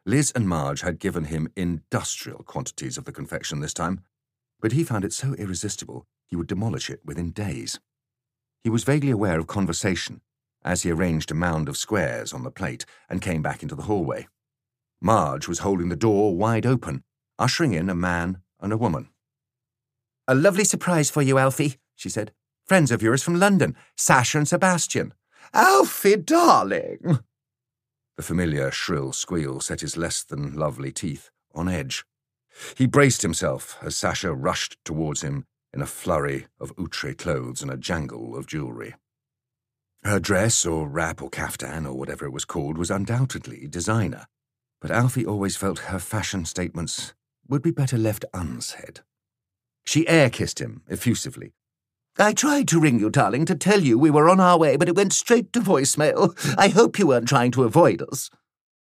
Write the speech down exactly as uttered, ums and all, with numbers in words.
Liz and Marge had given him industrial quantities of the confection this time, but he found it so irresistible he would demolish it within days. He was vaguely aware of conversation as he arranged a mound of squares on the plate and came back into the hallway. Marge was holding the door wide open, ushering in a man and a woman. "A lovely surprise for you, Alfie," she said. "Friends of yours from London, Sasha and Sebastian." "Alfie, darling!" The familiar shrill squeal set his less-than-lovely teeth on edge. He braced himself as Sasha rushed towards him in a flurry of outre clothes and a jangle of jewellery. Her dress, or wrap, or caftan, or whatever it was called, was undoubtedly designer, but Alfie always felt her fashion statements would be better left unsaid. She air-kissed him effusively. "I tried to ring you, darling, to tell you we were on our way, but it went straight to voicemail. I hope you weren't trying to avoid us."